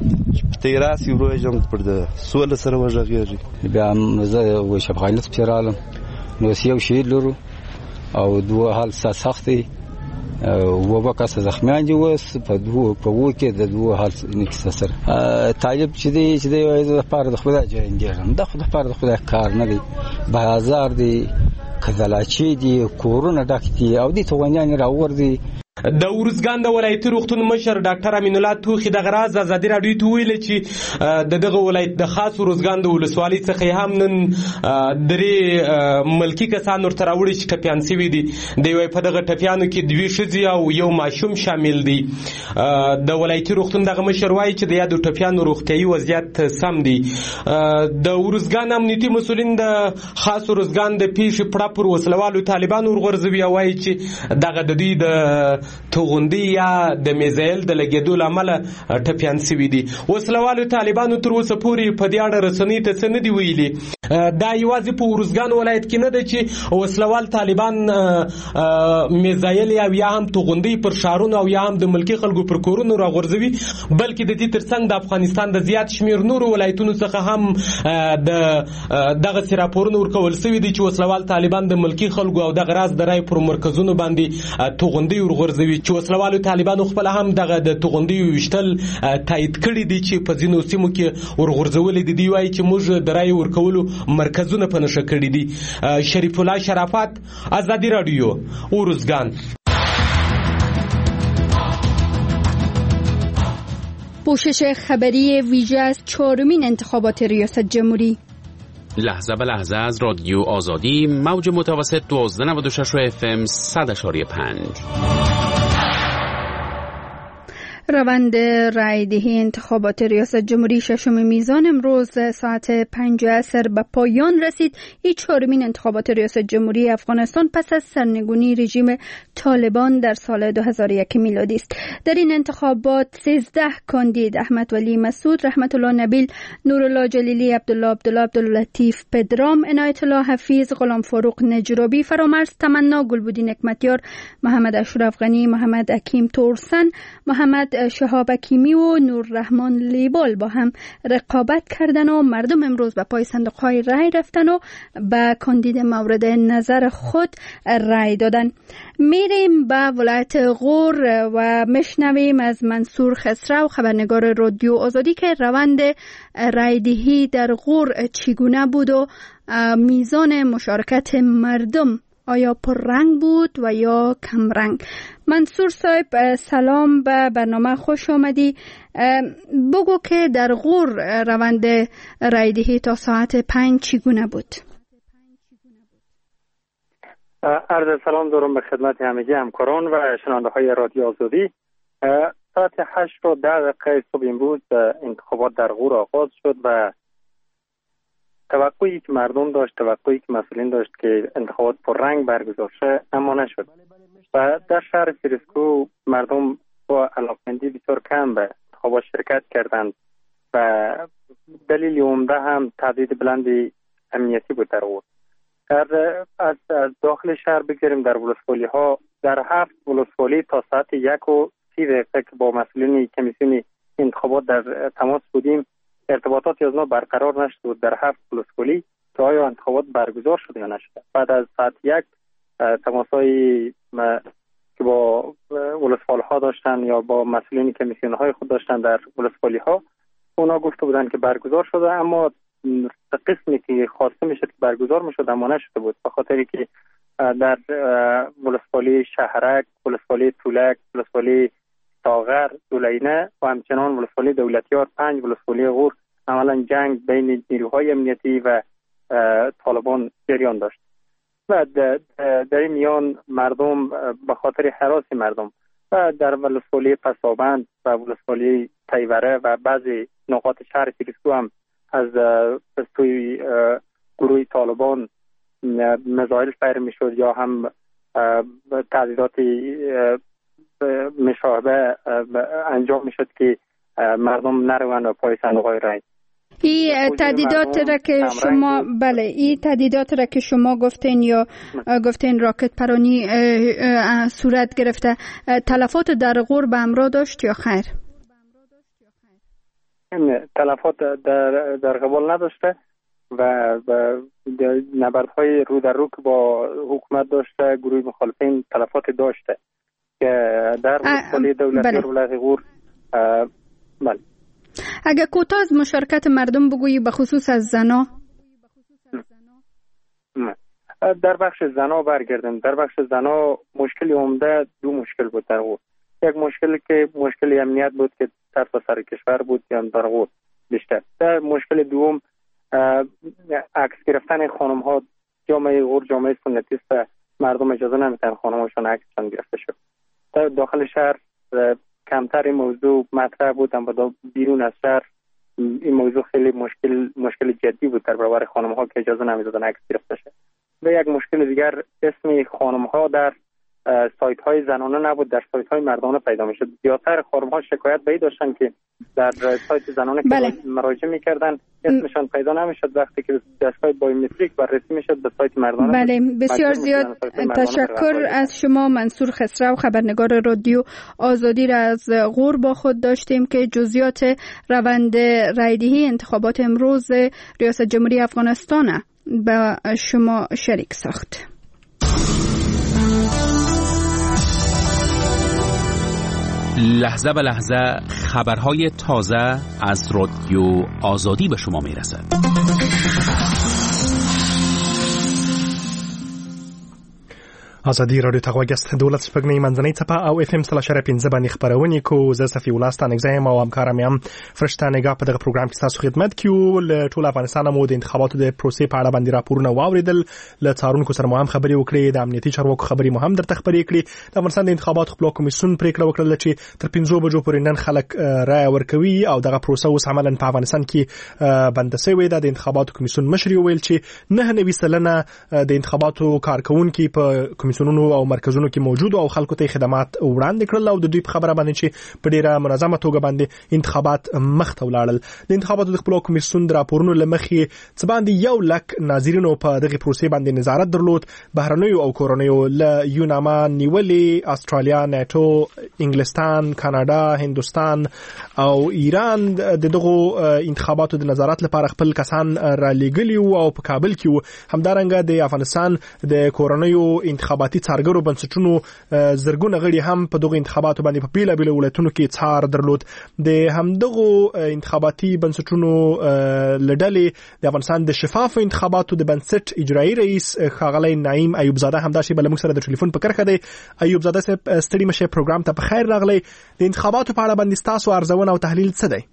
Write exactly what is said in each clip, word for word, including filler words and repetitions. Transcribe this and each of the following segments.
تیراسی وروجم پر د سول سره وژغېږي. بیا زه و شفقانیت پیرالم نو سیو شهید لرو او دوه حال سختي و وکاسه زخمیان دي وس په دوه په وو کې د دوه حال نکسه سره طالب چې دی چې دی د پاره د خدای جوړنګ د خدای پاره د خدای کار نه دی بازار دی کذلاچی دی کورونه ډک دي او دي توغنیان راور دي. د ورزګان د ولایتي روغتون مشر ډاکټر امین الله توخی د غراز ازادي راډیو ته ویل چې د دغه ولایت د خاص ورزګان د ولسوالۍ څخه هم نن درې ملکی کسان ورته راوړي چې ټپیان شوي دي. د یوې په دغه ټپیانو کې دوی ښځې او یو ماشوم شامل دي. د ولایتي روغتون دغه مشر وایي چې د یادو ټپیانو روغتیایي وضعیت سم دی. د ورزګان امنیتي مسؤلین د خاص ورزګان د پیښې پړه پر وسلوالو طالبانو ورغورځوي او وایي چې دغه د دوی د توغندي یا د میزایل د لګیدو لامل ټپیان شوي دي. وسلوالو طالبانو تر اوسه پورې په دې اړه رسنۍ ته څه نه دي ویلي. دا یوازې په ورزګان ولایت کې نه ده چې وسلوال طالبان میزایل یا یا هم توغندي پر شهرونو او یا هم د ملکي خلکو پر کورونو راغورځوي، بلکې د دې ترڅنګ د افغانستان د زیات شمیر نورو ولایتونو څخه هم د دغه راپورونه ورکول شوي دي چې وسلوال طالبان د ملکي خلکو او د غراز د رای پر مرکزونو باندې توغندي ورغورځوي چې وسلوالو طالبانو خپل هم دغه د توغندي وشتل تایید کړي دي چې په ځینو سیمو کې ورغورځولې دي. دی وایي چې موږ د رای ورکولو مرکزونه په نشه کړي دي. شریف الله شرافت، ازادي رادیو، ورزګان. پوشش خبری ویژه از چهارمین انتخابات ریاست جمهوری. لحظه به لحظه از رادیو آزادی، موج متوسط دوازده نود و شش اف ام صد اشاری پنج. روند رایدهی انتخابات ریاست جمهوری ششم میزان امروز ساعت پنج عصر به پایان رسید. این چهارمین انتخابات ریاست جمهوری افغانستان پس از سرنگونی رژیم طالبان در سال دو هزار و یک میلادی است. در این انتخابات سیزده کاندید احمد ولی مسعود، رحمت الله نبیل، نورالله جلیلی، عبدالله عبدالله، عبداللطیف پدرام، عنایت الله حفیظ، غلام فاروق نجرابی، فرامرز تمنا، گلبودی نعمتیار، محمد اشرف غنی، محمد حکیم تورسن، محمد شهاب حکیمی و نور رحمان لیبال با هم رقابت کردن و مردم امروز به پای صندوق‌های رای رفتن و به کاندید مورد نظر خود رای دادن. میریم به ولایت غور و مشنویم از منصور خسرو، خبرنگار رادیو آزادی، که روند رایدهی در غور چگونه بود و میزان مشارکت مردم آیا پررنگ بود و یا کم رنگ. منصور صاحب سلام، به برنامه خوش آمدی. بگو که در غور روند رایدهی تا ساعت پنج چگونه بود؟ عرض سلام دارم به خدمت همگی همکاران و شنونده های رادیو آزادی. ساعت هشت و ده دقیقه صبح امروز انتخابات در غور آغاز شد و توقعی که مردم داشت، توقعی که مسئولین داشت که انتخابات پررنگ برگزار شه، اما نشد. و در شهر فریسکو مردم با علاقمندی بسیار کم به انتخابات شرکت کردند و دلیل عمده هم تعداد بلند امنیتی بود در غور. از داخل شهر بگیریم، در ولسوالی ها، در هفت ولسوالی تا ساعت یک و سی دقیقه که با مسئولین کمیسیون انتخابات در تماس بودیم، ارتباطاتی از ما برقرار نشد بود در هفت ولسوالی که آیا انتخابات برگزار شد یا نشد. بعد از ساعت یک تماسایی که با ولسوالی ها داشتن یا با مسئولین کمیسیون های خود داشتن در ولسوالی ها، اونا گفته بودن که برگزار شده، اما قسمی که خواسته میشد که برگزار میشد اما نشده بود، به خاطری که در ولسوالی شهرک، ولسوالی طولک، ولسوالی ساغر، دولینه و همچنان ولسوالی دولتیار، پنج ولسوالی غور عملا جنگ بین نیروهای امنیتی و طالبان جریان داشت و در این میان مردم به خاطر هراس مردم و در ولسوالی پسابند و ولسوالی تیوره و بعضی نقاط شهر فریسکو هم از سوی گروه طالبان مزایل فیر میشد یا هم تعدیدات مشابه انجام میشد که مردم نروند و پای صندوق‌های رای. این تعدیدات را که شما بله این تعدیدات را که شما گفتین یا گفتین راکت پرانی صورت گرفته، تلفات در غور به همراه داشت یا خیر؟ تلفات در, در قبال نداشته و نبردهای رو در رو که با حکومت داشته گروه مخالفین تلفات داشته که در ولسوالی دولتی ولایت غور. بله. اگر کوتاه از مشارکت مردم بگویی به خصوص از زنا. در بخش زنا برگردیم. در بخش زنا مشکلی عمده دو مشکل بود در غور. یک مشکلی که مشکل امنیت بود که سر تا سر کشور بود یا در غور بیشتر. در مشکل دوم عکس گرفتن خانم ها. جامعه غور جامعه سنتی است، مردم اجازه نمیدن خانم هاشون عکسشون گرفته شد. در داخل شهر کمتر این موضوع مطرح بود، اما بیرون از شهر این موضوع خیلی مشکل مشکل جدی بود در برابر خانم ها که اجازه نمیدادن عکس گرفته شد. و یک مشکل دیگر اسم خانم ها در سایت های زنانه نبود، در سایت های مردانه پیدا میشد. زیادتر خانم ها شکایت به این داشتن که در سایت زنانه بله. که مراجعه میکردن اسمشان پیدا نمیشد، وقتی که دستگاه بایومتریک بررسی میشد به سایت مردانه. بله بسیار زیاد تشکر از شما. منصور خسرو، خبرنگار رادیو آزادی را از غور با خود داشتیم که جزئیات روند رایدهی انتخابات امروز ریاست جمهوری افغانستان با شما شریک ساخت. لحظه به لحظه خبرهای تازه از رادیو آزادی به شما میرسد. ازادي رادیو ته غوږست دولت سپګنې منځنۍ څپه او اف ام سلا شر پنځه باندې خبرونه کو زه صفي ولستان اگزایم او همکارم یم فرشته نگاه په دغه پروګرام کې تاسو خدمت کیو ل ټول افغانستان مو د انتخاباتو د پروسې په اړه باندې راپورونه واوریدل. ل څارونکو سره مو هم خبرې وکړې، د امنیتي چارواکو خبرې مو هم درته خبرې کړې. د افغانستان د انتخاباتو خپل کمیسیون پریکړه وکړه چې تر پنځو بجو پورې نن خلک رائے ورکوي او دغه پروسه اوس عملاً په افغانستان کې بند شوې ده. د انتخاباتو کمیسیون مشر ویل چې نه نوي سلنه د انتخاباتو کارکونکو په کمیسیونونو او مرکز کې موجود او خلکو ته خدمات وړاندې کړل او د دوی په خبره باندې چې په ډیره منظمه توګه باندې انتخابات مخ ته ولاړل. د انتخاباتو د خپل کمیسیون د راپورونو لمخې څه باندې یو لک ناظرینو په دغه پروسې باندې نظارت درلود. بهرنیو او کورنیو له یوناما نیولې، استرالیا، ناتو، انګلستان، کاناډا، هندوستان او ایران د دغه انتخاباتو د نظارت لپاره خپل کسان را لېږلي او په کابل کې همدارنګه د افغانستان د کورنیو انتخاباتي څارګرو بنسټونو زرګونه غړي هم په دغه انتخاباتو باندې په بیلا بیلا ولایتونو کې څار درلود. د همدغه انتخاباتي بنسټونو لړلې د افغانستان د شفاف انتخاباتو د بنسټ اجرایی رئیس ښاغلی نعیم ایوب زاده همداسې بل موږ سره د ټلیفون په کرخه دی. ایوب زاده صاحب ستړي مشه پروګرام ته په خیر راغلی. د انتخاباتو په اړه باندې تاسو ارزونه او تحلیل څه دی؟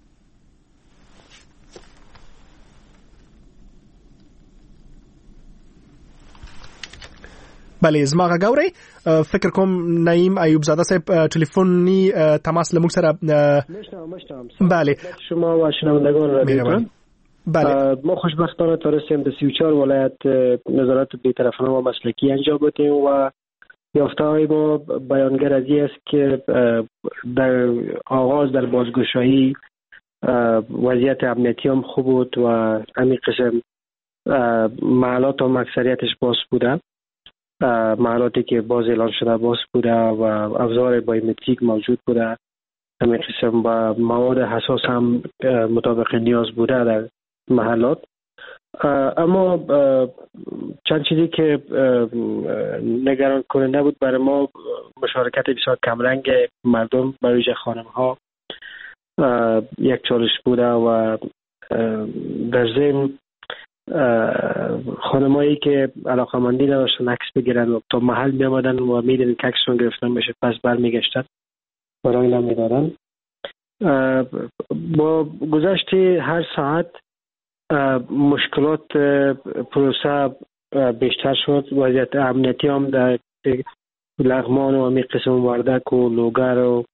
بله زما غاوري فکر کوم نعیم ایوب زاده صاحب تلفنی تماس لموږ سره مشتم مشتم بله شما و شنوندگان رادیو. بله ما خوشبختانه تونستیم در سی و چهار ولایت نظارت بی‌طرفانه و مسلکی انجام بدیم و یافته‌های ما بیانگر از این است که در آغاز در بازگشایی وضعیت امنیتی هم خوب بود و همین قسم محلات هم اکثریتش باز بوده، محلاتی که باز اعلان شده باز بوده و ابزار بایومتریک موجود بوده، همین قسم و مواد حساس هم مطابق نیاز بوده در محلات. اما چند چیزی که نگران کننده بود برای ما مشارکت بسیار کمرنگ مردم برای ویژه خانم ها یک چالش بوده و در ضمن خانمایی که علاقمندی نداشتن عکس بگیرن و تا محل می آمدن و می دیدن که عکسشون گرفتن بشه پس بر می گشتن برای نمی دادن. با گذشت هر ساعت مشکلات پروسه بیشتر شد. وضعیت امنیتی هم در لغمان و همی قسم وردک و لوگر و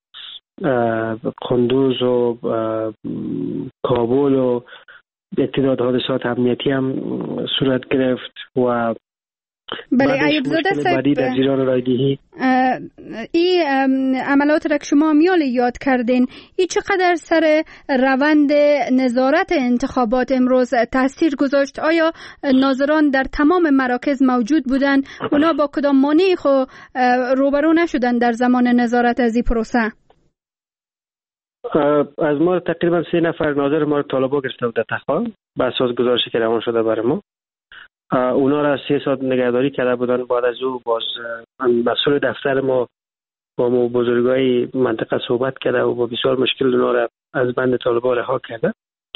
قندوز و کابل و تعداد حادثات امنیتی هم صورت گرفت و بله ایوب زاده صاحب در جریان رایدهی این عملات را که شما میال یاد کردین این چقدر سر روند نظارت انتخابات امروز تاثیر گذاشت؟ آیا ناظران در تمام مراکز موجود بودن؟ اونا با کدام مانعی خو روبرو نشدن در زمان نظارت از این پروسه؟ از ما تقریبا سه نفر ناظر ما رو طالبا گرفته بود در تخا به اساس گزارشی که روان شده برای ما. اونا را سه ساعت نگهداری کرده بودن. بعد از او باز مسئول دفتر ما با ما بزرگای منطقه صحبت کرده و با بسیار مشکل اونا را از بند طالبا رها کرده.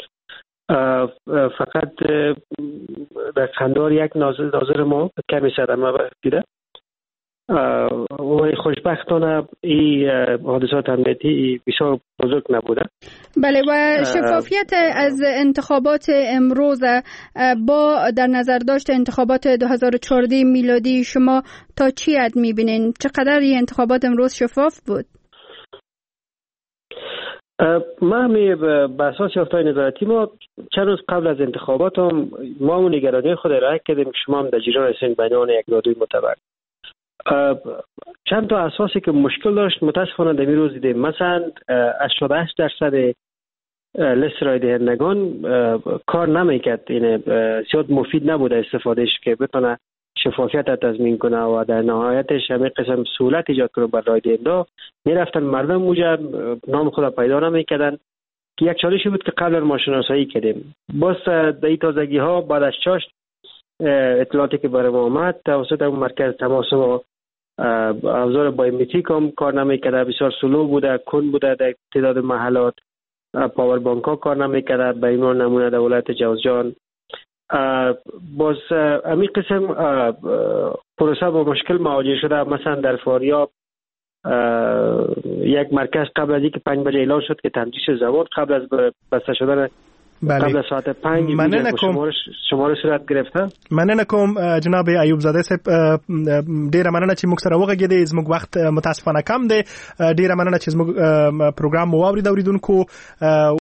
فقط در قندهار یک ناظر, ناظر ما کمی صدمه دیده و خوشبختانه این حادثات امنیتی بسیار بزرگ نبوده. بله و شفافیت از انتخابات امروز با در نظر داشت انتخابات دو هزار و چهارده میلادی شما تا چی حد میبینین؟ چقدر این انتخابات امروز شفاف بود؟ ما همی به اساس یافته‌های نظارتی ما چند روز قبل از انتخابات هم ما اون نگرانی خود ارائه کردیم که شما هم در جریان هستین بیان یک رادیوی معتبر. چند تا اساسی که مشکل داشت متاسفانه در این روز دیدیم. مثلا هشتاد و هشت درصد لیست رای دهندگان کار نمیکرد، این زیاد مفید نبوده استفادهش که بتونه شفافیت تضمین کنه و در نهایتش همین قسم سهولت ایجاد کنه بر رای دهنده. میرفتن مردم موجه نام خود پیدا نمیکردن که یک چالشی بود که قبلا ما شناسایی کردیم. باز در این تازگی ها بعد از چاشت اطلاعاتی که برای ما آمد توسط اون مرکز تماس ما ابزار بایومتریک هم کار نمیکرده، بسیار سلو بوده، کند بوده، در تعداد محلات پاور بانک ها کار نمیکرده. به این نمونه در ولایت جوزجان باز همین قسم پروسه با مشکل مواجه شده. مثلا در فاریاب یک مرکز قبل از اینکه پنج بجه اعلان شد که تمدید زمان قبل از بسته شدن بله. قبل از ساعت پنج شمارش شمارش صورت گرفته. مننه کوم جناب ایوب زاده صاحب، ډیره مننه چې موږ سره وغږیدئ. زموږ وخت متاسفانه کم دی. ډیره مننه چې زموږ پروګرام مو واورید اوریدونکو.